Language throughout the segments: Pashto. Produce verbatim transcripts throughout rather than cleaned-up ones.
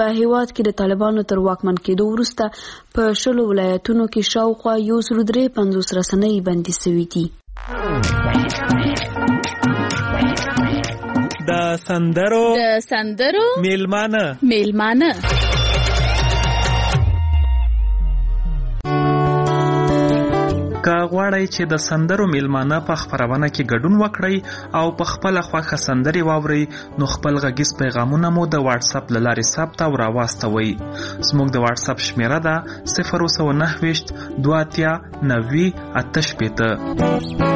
په هیواد کې د طالبانو تر واکمن کېدو وروسته په شلو ولایتونو کې شاوخوا یو سل درې پنځوس رسنۍ بندي شوي دي. د سندرو د سندرو میلمانه میلمانه که غواړئ چې د سندرو میلمانه په خپرونه کې ګډون وکړئ او په خپله خوښه سندرې واورئ نو خپل غږیز پیغامونه مو د واتس اپ له لارې ثبت او راواستوئ. زموږ د واتس اپ شمیره ده صفر سوه نهه ویشت دوه اتیا نوي اته شپېته.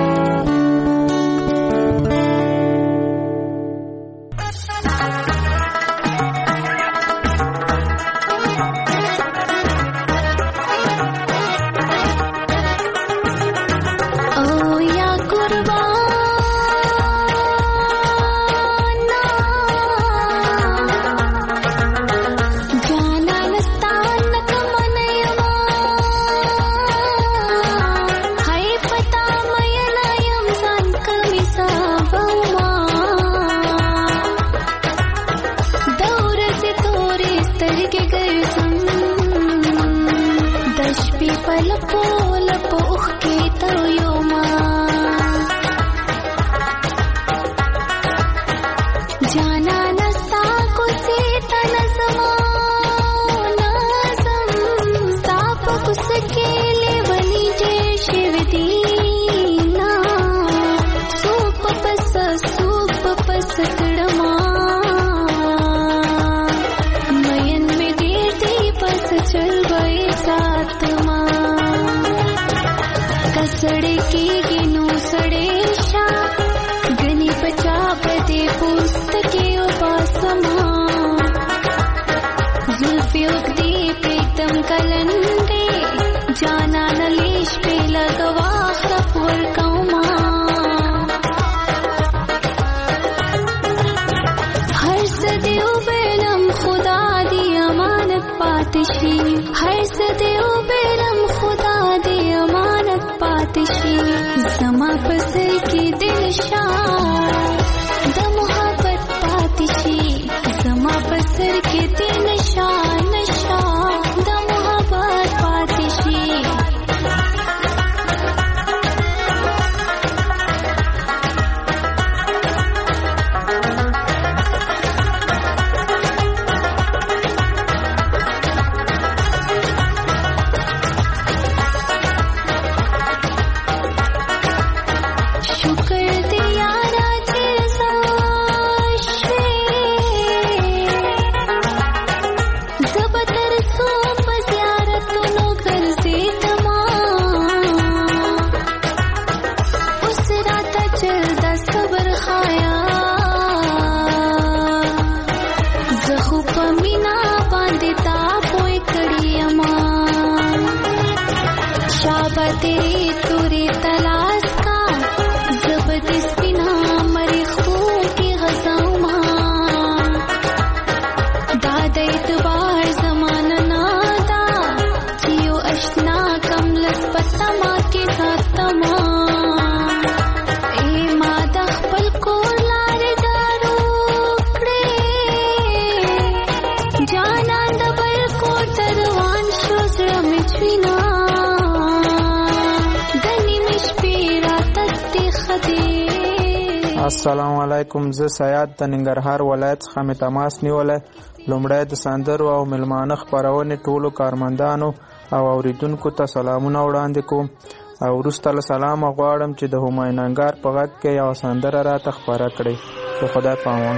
السلام علیکم. زه سیاد د ننګرهار ولایت څخه مې تماس نیولی. لومړی د سندرو او میلمانه خپرونې ټولو کارمندانو او اوریدونکو ته سلامونه وړاندې کوم او وروسته له سلامه غواړم چې د همایون انګار په غږ کې یوه سندره راته خپره کړئ. د خدای پامان.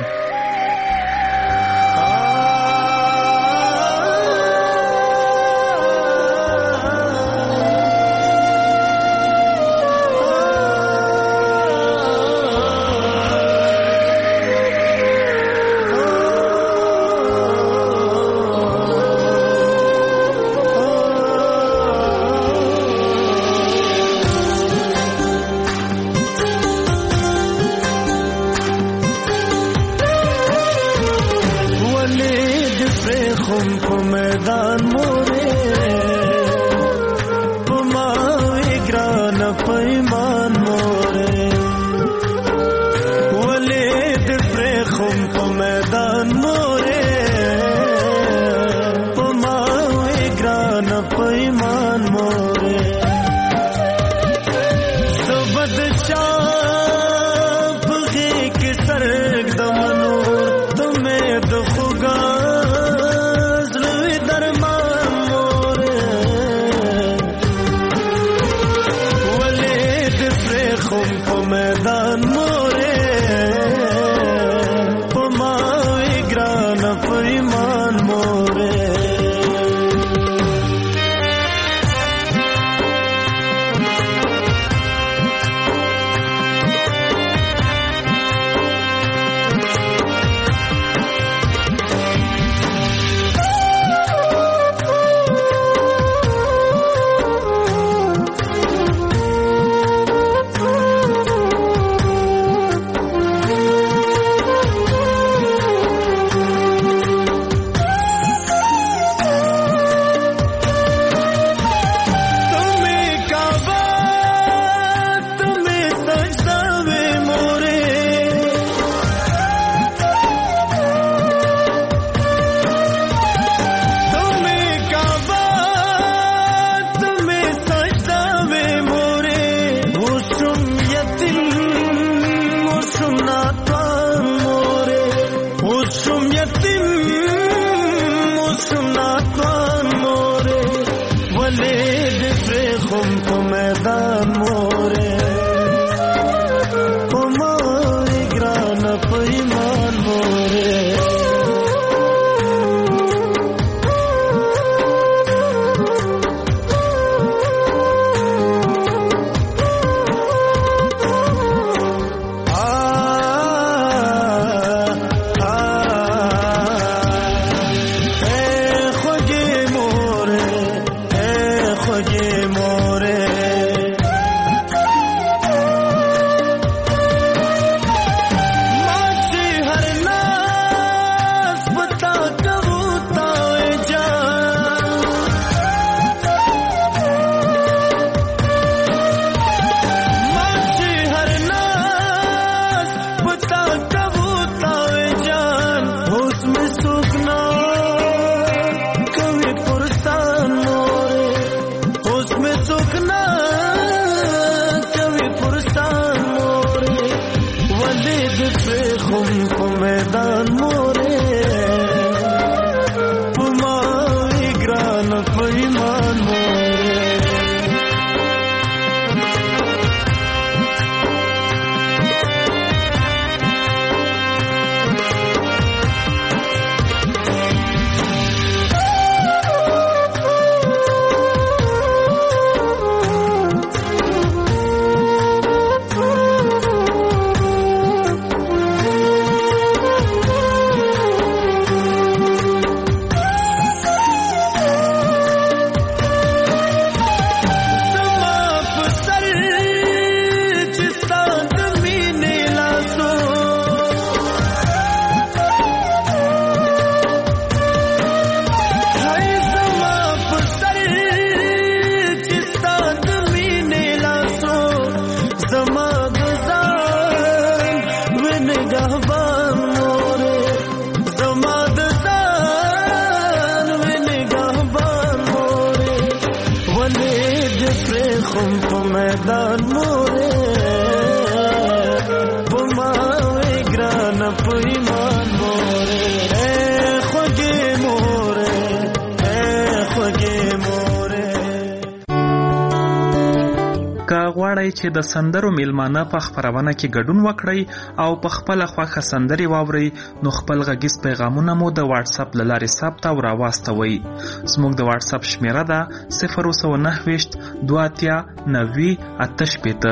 غواړئ چې د سندرو میلمانه په خپرونه کې ګډون وکړئ او په خپله خوښه سندرې واورئ نو خپل غږیز پیغامونه مو د واتس اپ له لارې ثبت او راواستوئ. زموږ د واتس اپ شمیره ده صفر اووه نهه ویشت دوه اتیا نوي اته شپېته.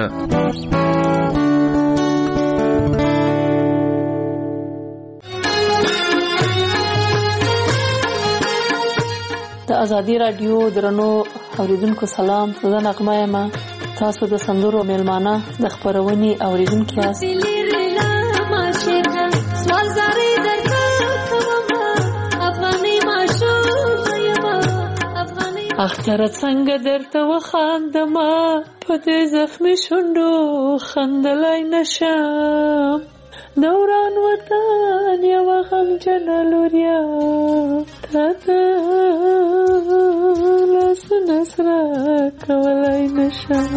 د ازادي راډیو درنو اوریدونکو سلام، زه نغمه یم. تاسو د سندرو میلمانه د خپرونې اوریدونکي یاست. اختره څنګه درته وخاندمه په دې زخمي شونډو خندلای نشم، دوران وطن یوه غمجنه لوریا تا ته لاسونه سره کولای نشم.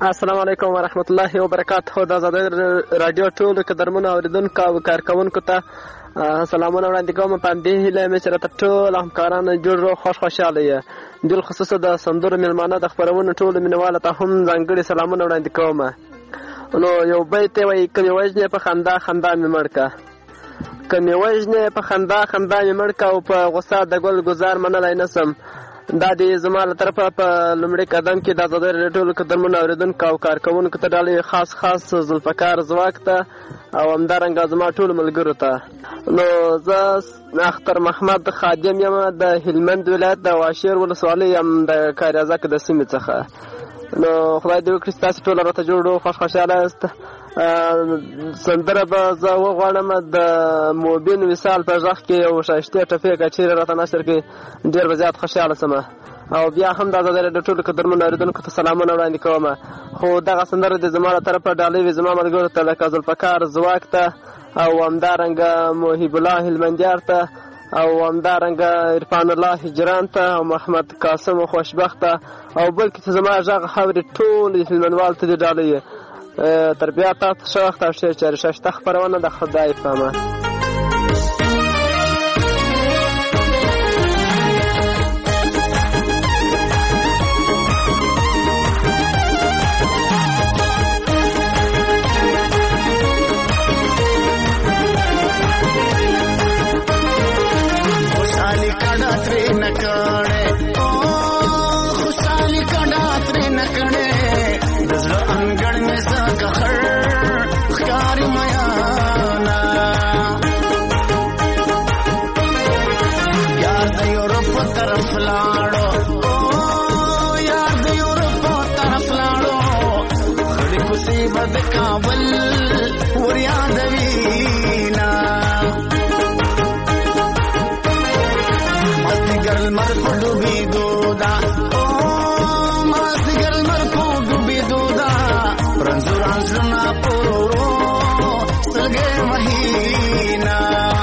السلام علیکم ورحمت الله وبرکاته. د آزادۍ راډیو ټولو قدرمنو اورېدونکو او کارکوونکو ته سلامونه وړاندې کوم. په همدې هیله مې چې راته ټول همکاران جوړ روغ خوش خوشحاله یې. بالخصوص د سندرو مېلمانه د خپرونو ټولو مینهوالو ته هم ځانګړي سلامونه وړاندې کوم. نو یو بیت یې وایي که مې وژنې په خندا خندا مې مړ که که مې وژنې په خندا خندا مې مړ که او په غوسه د ګل ګزار منلی نسم. دا د زما له طرفه په لومړي قدم کې د آزادۍ راډیو ټولو قدرمنو اورېدونکو او کارکوونکو ته ډالۍ خاص خاص ذوالفقار ځواک ته او همدارنګه زما ټولو ملګرو ته. نو زه اختر محمد خادم یم د هلمند ولایت د واشیر ولسوالۍ یم د کاریازک د سیمې څخه. نو خدای دې وکړي چې تاسې ټول راته جوړ خوش خوشحاله یاست. سندره به زه وغواړم د موبین وصال په غږ کې یو ښایستې ټپې که چېرې راته نشر کړي ډېر به زیات خوشحاله شم. او بیا هم د آزادۍ راډیو ټولو قدرمنو اورېدونکو ته سلامونه وړاندې کوم. خو دغه سندره د زما له طرفه ډالۍ وي زما ملګرو ته لکه ذوالفقار ځواک ته او همدارنګه محیب الله هلمندیار ته او همدارنګه عرفان الله هجران ته او محمد قاسم خوشبخت ته او بلکې چې زما غږ اوري ټول هلمندوال ته دې ډالۍ. تر بیا تاسو ښه وخت او ښې چارې ښایسته خپرونه د خدای په امان. کابل ور یادوینا مازدیګر لمر په ډوبېدو ده او مازدیګر لمر په ډوبېدو ده رنځوران زړونه په ورو سترګې وهینا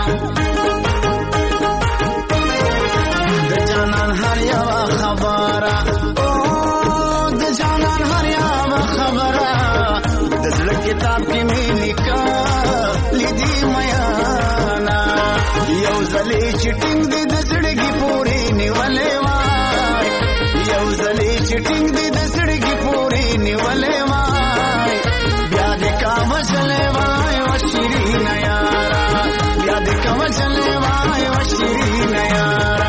د جانان هر یوه خبره او د جانان هر یوه خبره د زړه کتاب کې مې لیکه لیدي میانا یو ځلې چې ټینګ دې د زړګي پورې نیولې وای یو ځلې چې ټینګ دې د زړګي پورې نیولې وای بیا دې کاوه چلې وای و شیرین یارا بیا دې کاوه چلې وای و شیرین یارا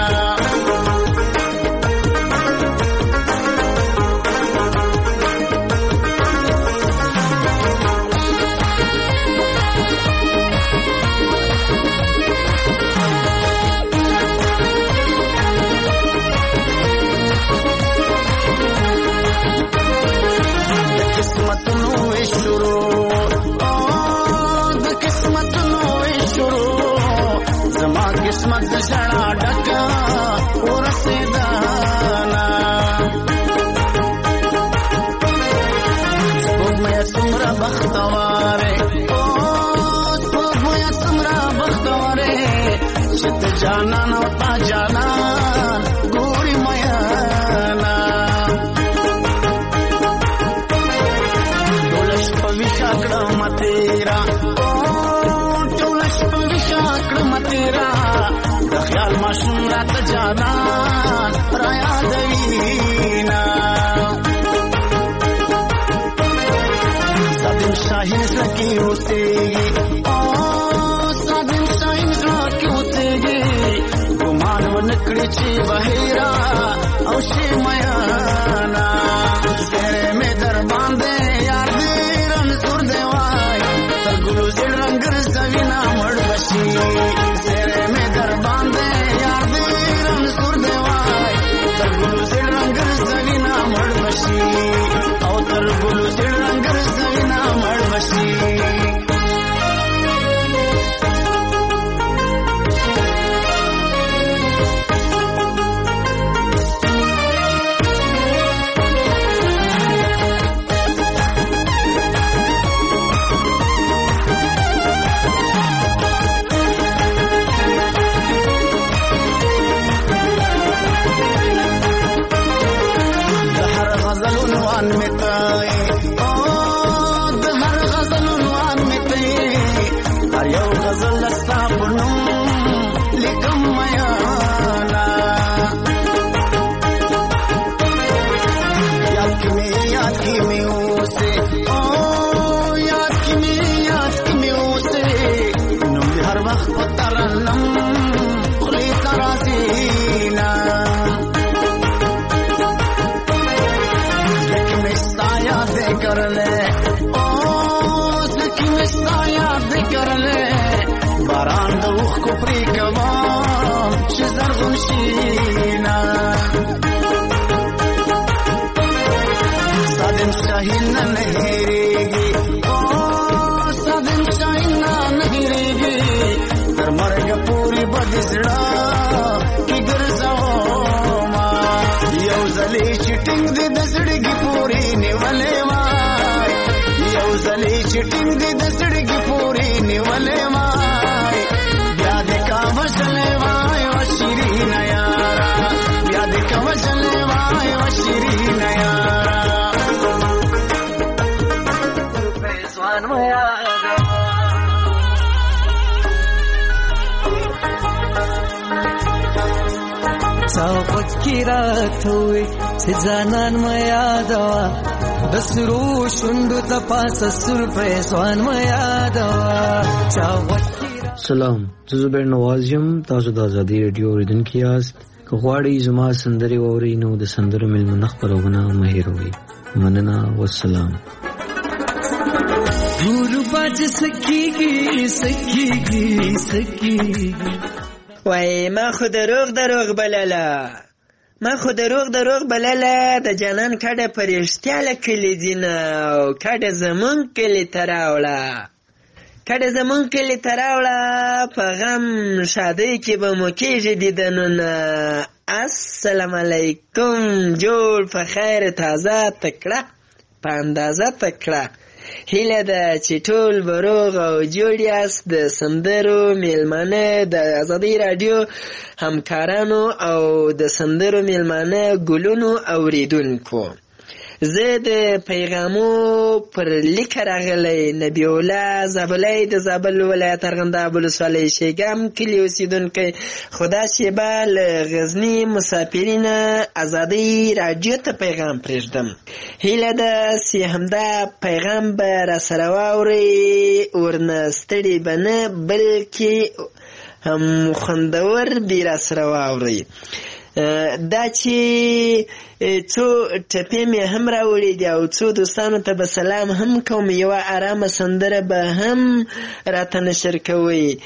قسمت د شړا ډکا ورسېدانا سپوږمۍ څومره بختواره او سپوږمۍ څومره بختواره چې ته جانان او تا جانان ګوري میانا ټوله شپه ویښه کړم تیرا او ټوله شپه ویښه کړم تیرا خیال ماشوم راته جانان را یادوینا سادم شاهین سکی اوسېږي او سادم شاهین سکی اوسېږي ګمان ونه کړي چې بهیرا او شي میانا زړه مې در باندې یار دې رنځور دی وای تر ګلو زړ رنګ رسوینا مړ بشي زړه مې در باندې یار دې رنځور دی وای تر ګلو زړ رنګ رسوینا مړ بشي او تر ګلو زړ رنګ رسوینا مړ بشي عنوان میں تائے شیرینا سادن شاهین نهیریگی او سادن شاهین نهیریگی در مرگ پوری بدزړه کی ګرځاو ما یو ځلې چټینګ دې د زړګي پوری نیولې وای یو ځلې چټینګ دې د زړګي پوری نیولې وای بیا دې کا وشلې وای و شیرین یارا بیا دې کا وشلې وای و شیرین یارا پېسوان میا ساوت کی رات ہوئی سے جانان میا دوا دسرو شندو تپاس سر پریسوان میا دوا چاوت سلام زه زبیر نواز یم تاسو د ازادي رادیو اوریدونکي یاست که غواړئ زما سندرې واورئ نو د سندرو میلمنه خپرونه مه هېروئ مننه والسلام ګورو باج سکیږي سکیږي سکیږي وای ما خو دروغ دروغ بلله ما خو دروغ دروغ بلله د جانان کډه پرشتیا لکلی دینه او کډه زمون کلی تراوله کډه زمون کلی تراوله په غم شادی کې به مو کېږي دیدنونه السلام علیکم جوړ په خیر تازه تکړه په اندازه تکړه هیله ده چې ټول به روغ او جوړ یاست د سندرو میلمانه د ازادي راډیو همکارانو او د سندرو میلمانه ګلونو اوریدونکو زه د پیغامو پر لیک راغلی نبی الله زابلی د زابل ولایت ارغنداب ولسوالۍ شیګام کلي اوسیدونکی خدا شیبه له غزني مسافرینه ازادي راډیو ته پیغام پرېږدم هیله ده چې همدا پیغام به راسره واورئ ورنه ستړي به نه بلکې هم خوندور دې راسره واورئ دا چې څو ټپې مې هم راوړي دي او څو دوستانو ته به سلام هم کوم یوه ارامه سندره به هم راته نشر کوئ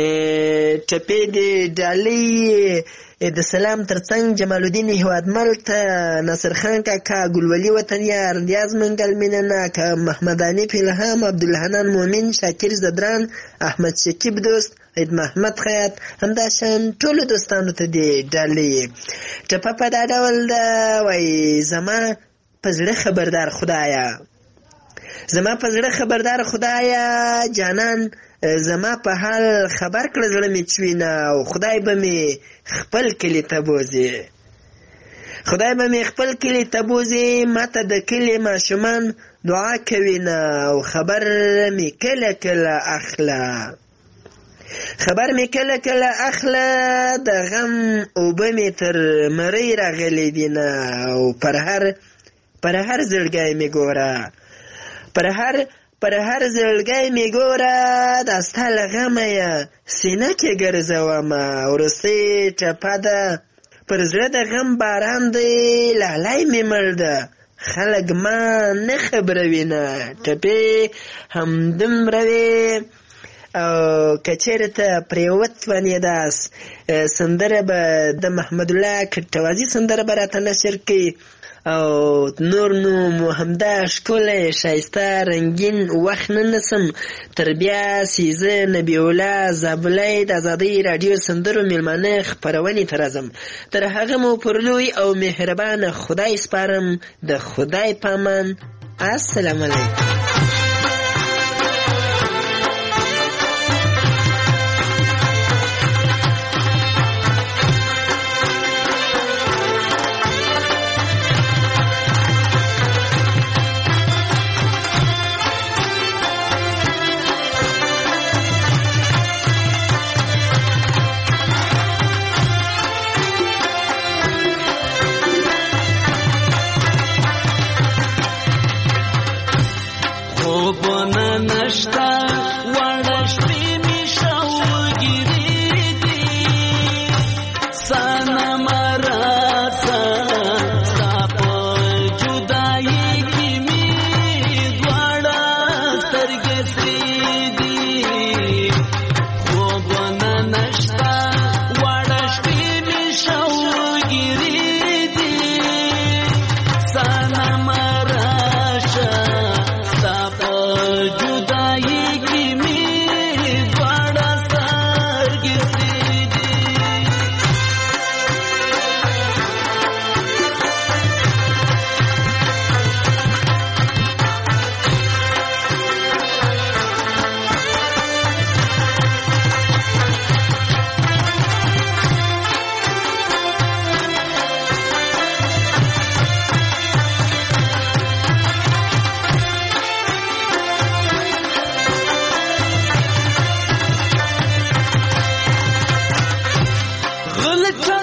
ټپې د ډالۍ د سلام ترڅنګ جمال الدین هیوادمل ته ناصر خان کاکا ګلولي وطنیار ریاض منګل مینناک محمد حنیف الهام عبدالحنان مومن شاکر زدران احمد شکیب دوست عید محمد خیاط همداشان ټولو دوستانو ته دې ډالۍ ټپه په دا ډول ده وایي زما په زړه خبردار خدایه زما په زړه خبردار خدایه جانان زما په حال خبر کړه زړه مې چوینه او خدای به مې خپل کلي ته بوځي خدای به مې خپل کلي ته بوځي ماته د کلي ماشومان دعا کوي نه او خبر مې کله کله اخله خبر مې کله کله اخله د غم اوبه مې تر مرۍ راغلی دي نه او پر هر پر هر زړګی مې ګوره پر هر پر هر زړګی مې ګوره دا ستا له غمه یې سینه کې ګرځومه وروستۍ ټپه ده پر زړه د غم باران دی لالی مې مړ ده خلک ما نه خبروي نه ټپې همدومره وې او که چېرته پرېوت ونیداست سندره به د محمد الله کټوازي سندره به راته نشر کړي او نور نو مو همدا ښکلی ښایسته رنګین وخت نه نسم تر بیا چې زه نبی الله زابلی د ازادۍ راډیو سندرو میلمانه خپرونې ته راځم تر هغه مو پر لوی او مهربانه خدای سپارم د خدای په امان السلام علیکم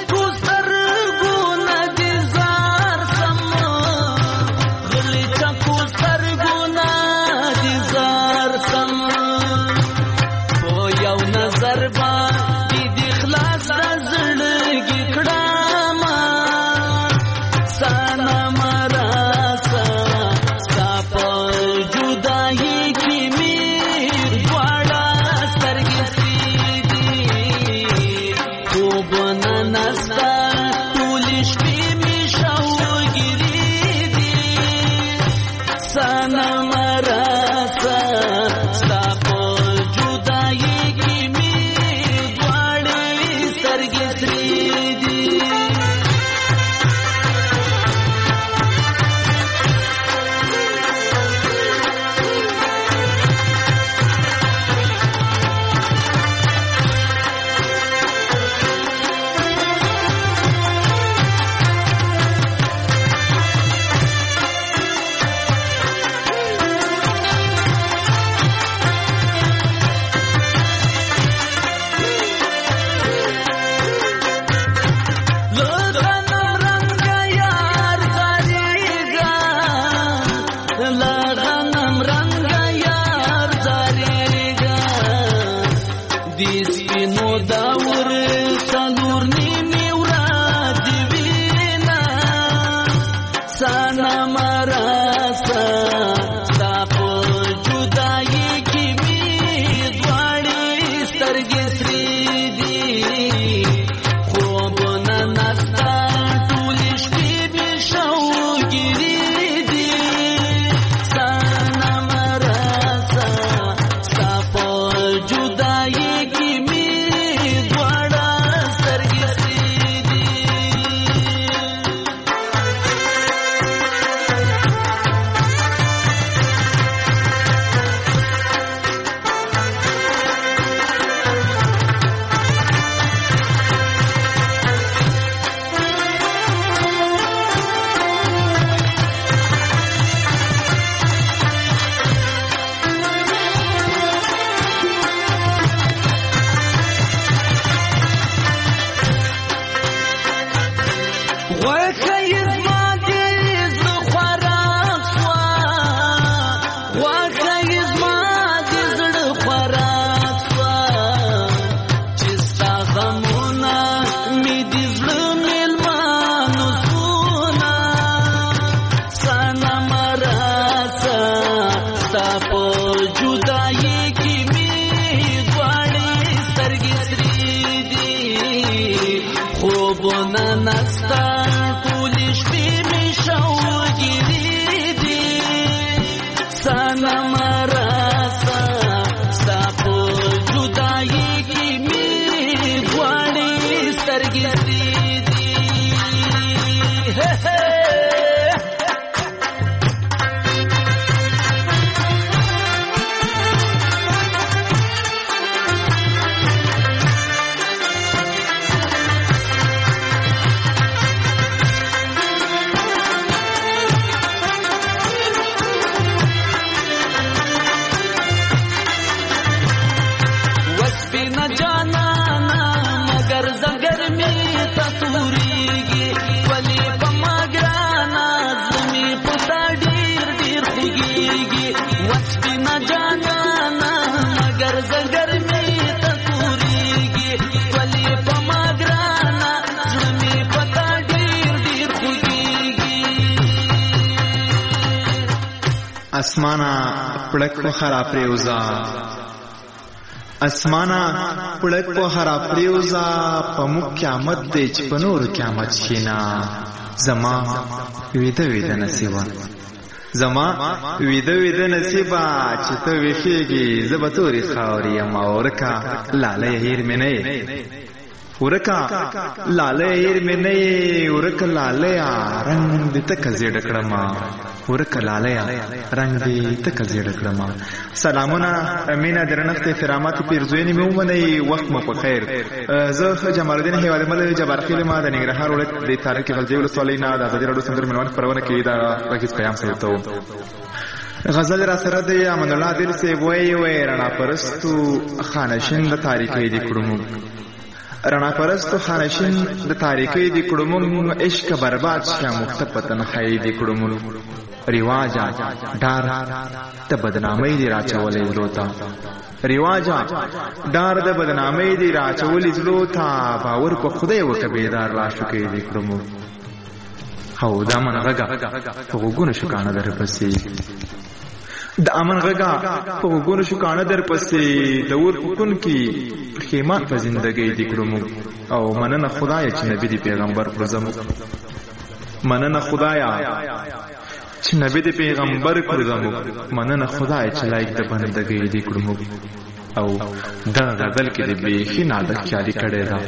اسمانا پړک په خرا پریوزا اسمانا پړک په خرا پریوزا په مو قیامت دې چې په نور قیامت شینا زما ویده ویده نصیبا زما ویده ویده نصیبا چې ته ویخیږي زه به تورې خاورې یم ورکه لاله هیر مې نه یې ورکه لاله هیر مې نه یې ورکه لاله رنګ دې تکه زیړه کړم ورکه لاله رنګ دې تکه زیړه کړم. سلامونه مینه درنښت احترامات پیرزوینې مې ومنئ وخت مو په خیر. زه جمال الدین هیوادي مل جبارخیل ما د ننګرهار ولایت د تاریخي غلجي ولسوالۍ نه د ازادي راډیو سندرو ملوان خپرونه کې دا غږیز پیغام صحیح ته غزل را سره د امان الله دل سی وای وای رڼا پرستو خانشین د تاریخي دي کړم رڼا پرستو خانشین د تاریکی دی کړمون عشق برباد شه مختفه تنهایی دی کړمون رواجا ډار د بدنامۍ دی راچولې زلوتا رواجا ډار د بدنامۍ دی راچولې زلوتا باور په خدای وکبیدار لا شکې دی کړمون او دا منغه په وګونو شو کانه در پسې د امن غږا په وګونو شو کانه در پسې د ور پکون کی خیمان په زندګۍ دی کړمو او مننه خدای چې نبی دی پیغمبر پرزم مننه خدایا چې نبی دی پیغمبر پرزم مننه خدای چې لایق د بندګۍ دی کړمو او دا غزل کې دی به خنا د خیالي کړي دا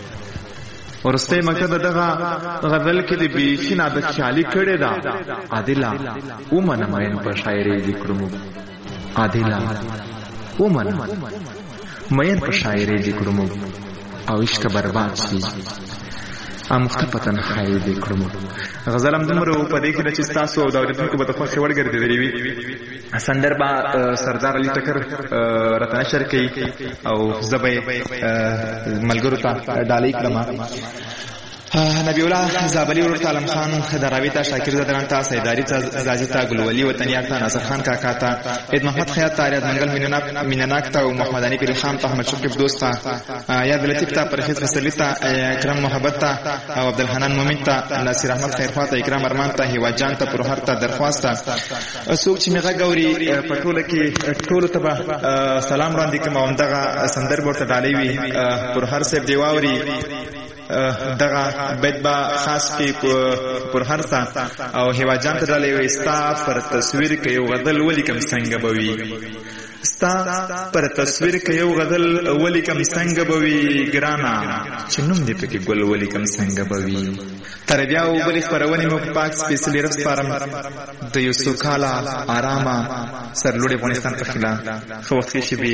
ورسته مقصد دغه غزل کې دی به خنا د خیالي کړي دا عادله ومنه ماین په شاعري دی کړمو عادله ومنه ماین په شاعري دی کړمو او عشق برباد شي ام مختفتن خای دی کړمو غزل هم دمر په دې کې چې تاسو او د اوریدونکو په تخو خور ګرځېدلې وي سندربا سردار علي ټکر راتنه شر کوي او زبې ملګرو ته ډالۍ کړم نبی الله زابلی ورته علم خان دراوی ته شاکر زدران ته سیداری ته زاجی ته ګلولی وطنیار ته ناصر خان کاکا ته اید محمد خیاط ته ریاض منګل مینناک مینناک ته او محمد علي پیر خان ته احمد شکیب دوست ته یاد لطیف ته پرخیز فصلی ته اکرم محبت ته او عبدالحنان مومن ته ناصر احمد خیرخوا ته اکرام ارمان ته هیوا جان ته پرهر ته درخواست ته څوک چې میغه ګوري پټوله کې ټول ته سلام وړاندې کوم او دغه سندر ورته ډالۍ وي پرهر صاحب دیواوري دغه بیت با خاص کې پر هر تا او هیوا جان ته ډالۍ وي ستا پر تصویر کې یو غزل ولیکم څنګه بوي ستا پر تصویر کې یو غزل ولیکم څنګه بوي ګرانا چې نوم دې پکې ګل ولیکم څنګه بوي تر بیا وبلی خبرونه مو پاک سپیشلی رفس فارم د یوسف کالا آراما سرلوړي افغانستان په خلا خو وخت شي به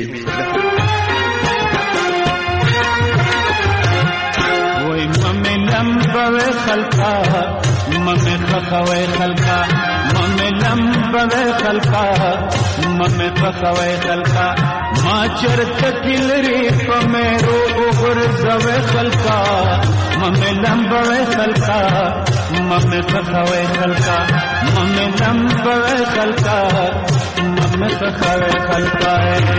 ممي لمبوي خلقا ممي خخوي خلقا ممي لمبوي خلقا ممي خخوي خلقا ما چرت کلری پمرو غرزوي خلقا ممي لمبوي خلقا ممي خخوي خلقا ممي لمبوي خلقا ممي خخوي خلقا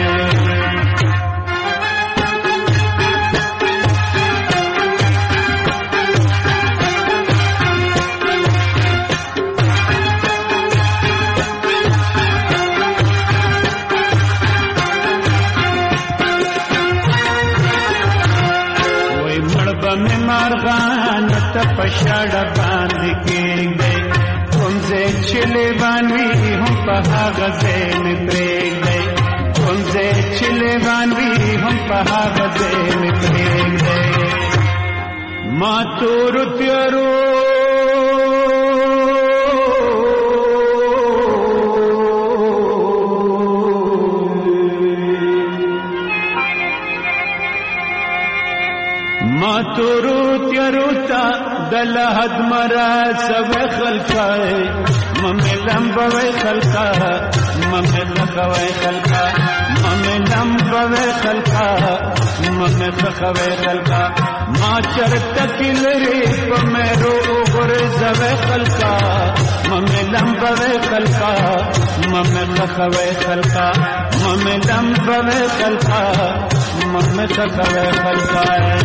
مارغان ته پښړ باندې کېږي کوم ځای چې لیوانوي هم په هغه ځای مې پرېږدي کوم ځای چې لیوانوي هم په هغه ځای مې پرېږدي ما تورو تیارو ما تورو تیارو تا دل حد مرا سب خلقائے ممی لمبوی خلقا ممی لخوی خلقا ممی لمبوی خلقا ممی لخوی خلقا ما چرتا کلری پمیرو غرزوی خلقا ممی لمبوی خلقا ممی لخوی خلقا ممی لمبوی خلقا ممی لخوی خلقا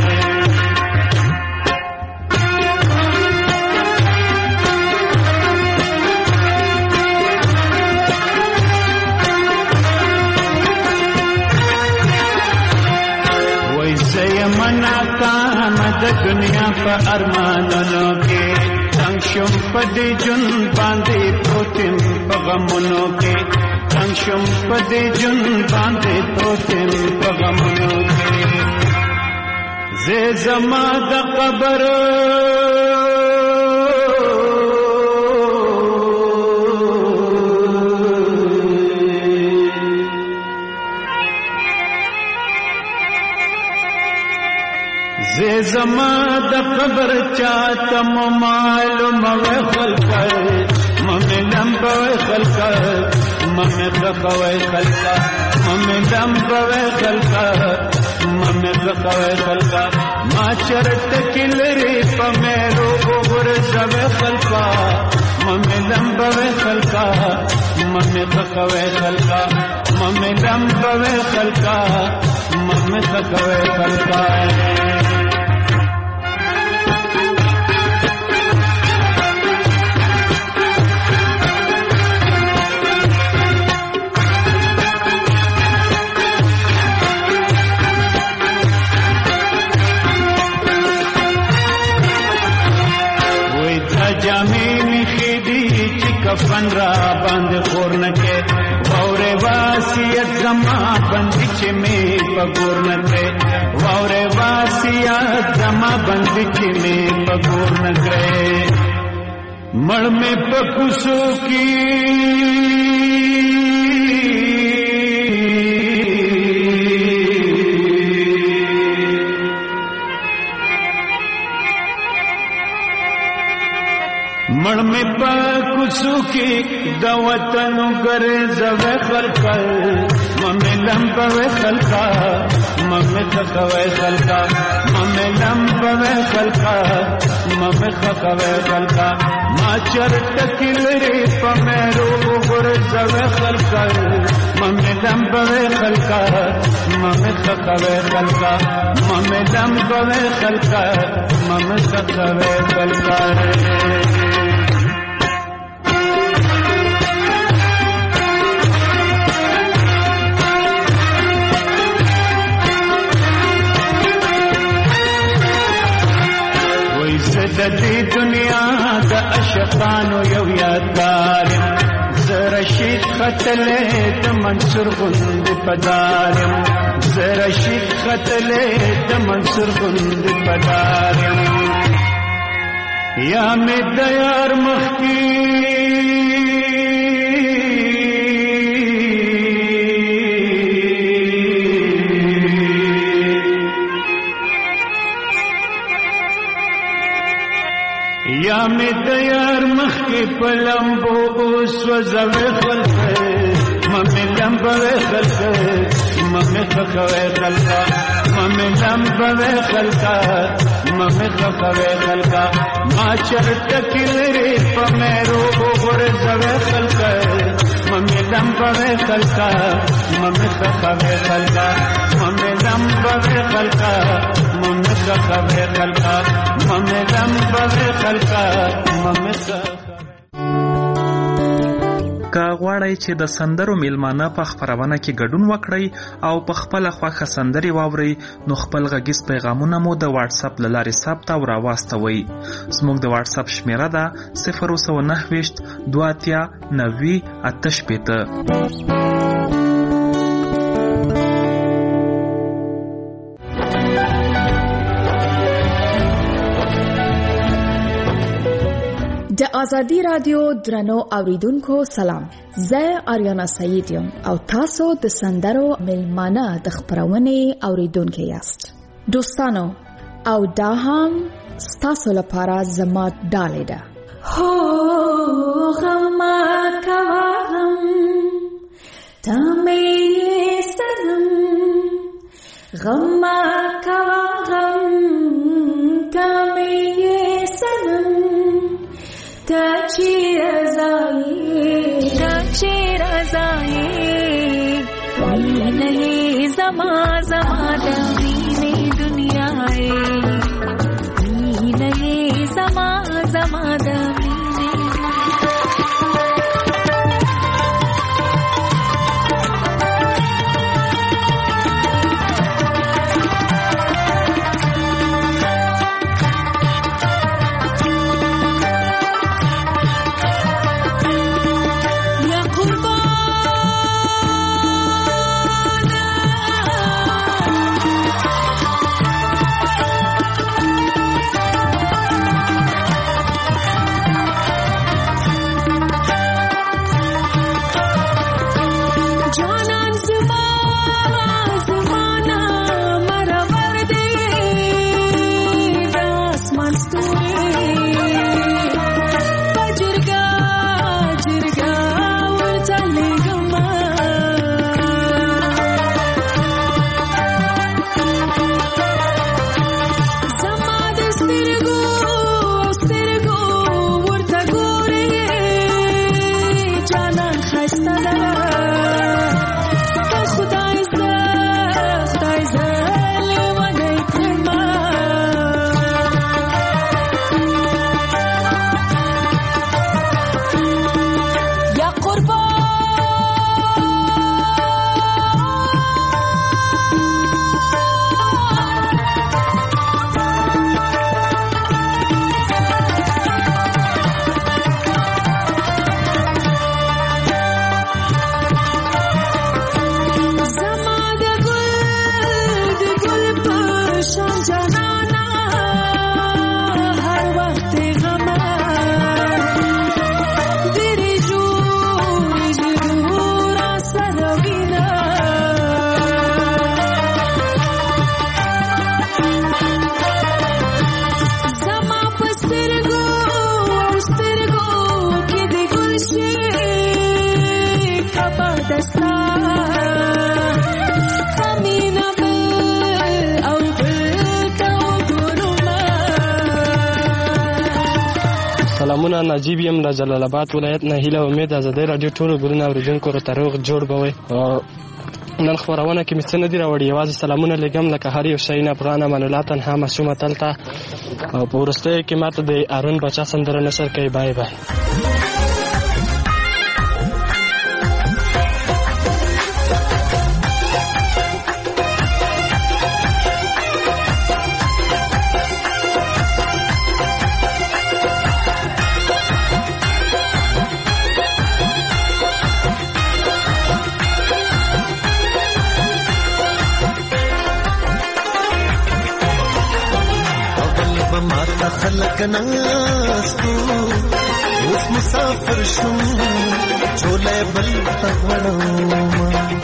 منا کام د دنیا په ارمانونو کې څنګه شم په دې جون باندې پروتم په غمونو کې څنګه شم په دې جون باندې پروتم په غمونو کې زه زما د قبر زه زما د قبر چاته معلوم و خلقه ممي لمبوي خلقه ممي خخوي خلقه ممي لمبوي خلقه ممه خخوي خلقا ما چرت کلری پمیرو غرزوي خلقا ممه لمبوي خلقا ممه خخوي خلقا ممه لمبوي خلقا ممه خخوي خلقا کفن را باندې خور نه کې ووره واسیت زما باندې چې می پګور نه کې ووره واسیت زما باندې چې می پګور نه کې مړ می پکوسو کی مړ می پکوسو کی د وطن ګرځوي خلقا ممه لمبوي خلقا ممه خخوي خلقا ممه لمبوي خلقا ممه خخوي خلقا ما چرت کلری پمیرو ګرځوي خلقا ممه لمبوي خلقا ممه خخوي خلقا ممه لمبوي خلقا ممه خخوي خلقا د دې دنیا د اشقانو یو یادګار زره شیخ خطلې د منصور غوند پدار زره شیخ خطلې د منصور غوند پدار یا مې د یار مخکی یا می دیار مخ کی پلمبو اوس وزوي خلق ممه لمبوي خلق ممه خخوي خلق ممه لمبوي خلق ممه خخوي خلق ما چرت کلری پمیرو غرزوي خلق ممه لمبوي خلق ممه خخوي خلق ممه لمبوي خلق ممه خخوي خلق ممه لمبوي خلق ممه که غواړئ چې د سندرو میلمانه په خپرونه کې ګډون وکړئ او په خپله خوښه سندرې واورئ نو خپل غږیز پیغامونه مو د واتساپ له لارې ثبت او راواستوئ. زموږ د واتساپ شمیره ده صفر سوه نهه ویشت دوه اتیا نوي اته شپېته. د ازادي رادیو درنو اوریدونکو سلام، زه آریانا سعید یم او تاسو د سندرو میلمانه د خبرونې اوریدونکو یاست. دوستانو او دا هم ستاسو لپاره زما ډالۍ ده. هو غم کوا غم تمه سنم غم کوا غم تمه سنم تاچی رضایی تاچی رضایی وی نہیں زما زما دینی دنیای وی نہیں زما زما دینی سلامونه، نجیب یم له جلال آباد ولایت نه. هیله امید ازادۍ راډیو ټولو ګلونه اورېدونکو راته روغ جوړ به وئ. نن خپرونه کې مې څه نه دي راوړي، یوازې سلامونه لېږم لکه هر یو شی نه افغان امان الله تنها معصومه تل ته. او په وروستیو کې ماته د ارون باچا سندره نشر کوي. بای بای. خلق ناستو اوس مسافر شم چولې بل تغړم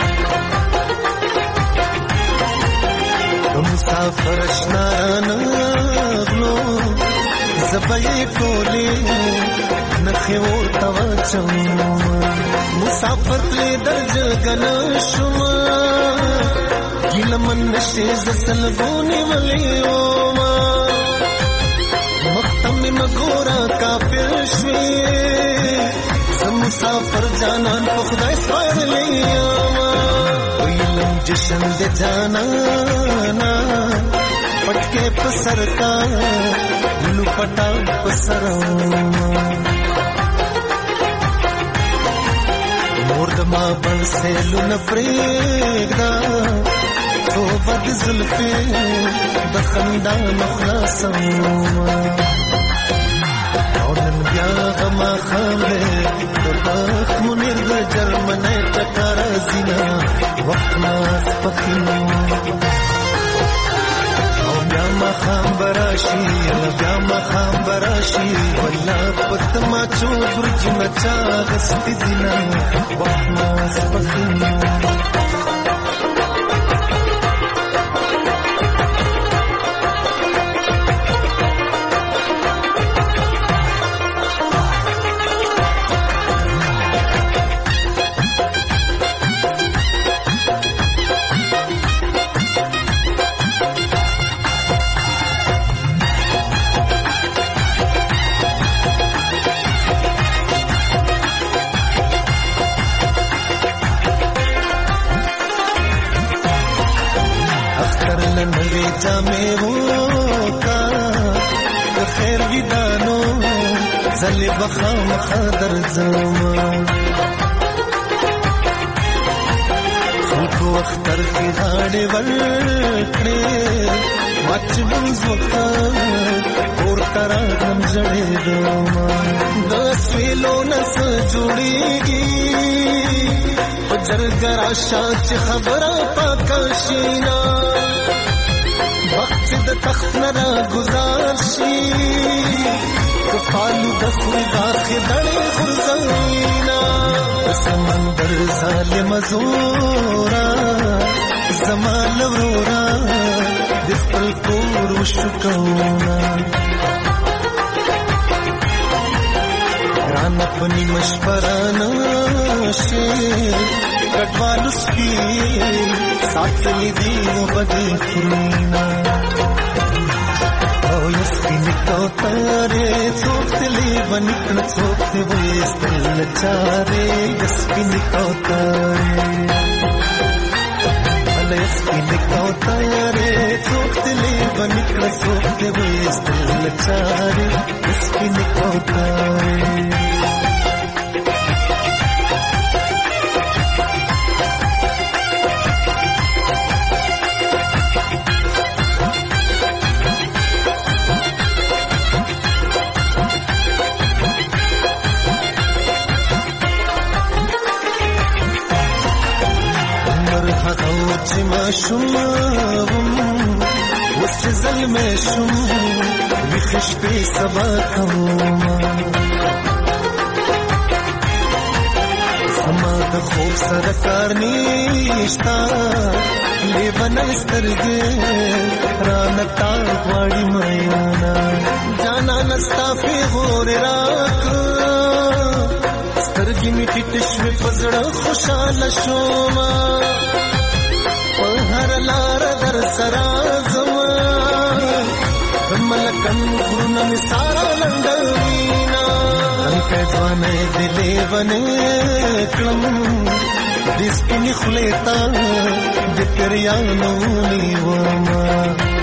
مسافر شنان غلو زبې ټولې نخې ورته وچم مسافر دې درج غن شم ګل من نشي زسل بونی وليو مختم مګورا کافر شوي مسافر جانان په خدای سپارلې ویلم جشن دې جانانا پټکې په سر کا لو پټا په سر مور د ما بل سه لون پرېګدا تو بد زلفې د خندا مخلاصم او نن بیا غما خامه د پخ منیر د جرمنه ټکر زینا وخت ناس پخینو او بیا ما خام براشي بیا ما خام براشي ولا پت ما چو برج مچا غستی زینا وخت ناس پخینو بخام خدر زمان خلقو اختر کی غاڑی ورکڑی مچ منز وقت اور تراغم جڑی دامان دس ویلو نس جوڑی گی جرگر شاچ خبرہ پاکاشینا وقت د تخت نرا گزارشی کفالو دخوی داخی دڑی خرزائینا سمندر ظالم زورا زمال ورورا دخل کور وشکونا رانا پنی مشپرانا شیر کٹوالو سکی ساتھ لی دیو بدی خرینا او یسکی نکو تارے سوکت لی ونکن سوکت ویستل چارے یسکی نکو تارے علی یسکی نکو تارے سوکت لی ونکن سوکت ویستل چارے یسکی نکو تارے چې ما شوم وس ظلم شوم وخش په سبا کوم سما د خوب سره کار نشتا لیوان سترګې رانه تا غواړي میانا جانا نستا په غور راک سترګې می ټټ شوې پزړه خوشاله شوم هر لار در سرا زما ملکن غرونه می سارا لنډوینا ځوانه دلې ونه کړم د سپینې خولې تا د پریانو نیوما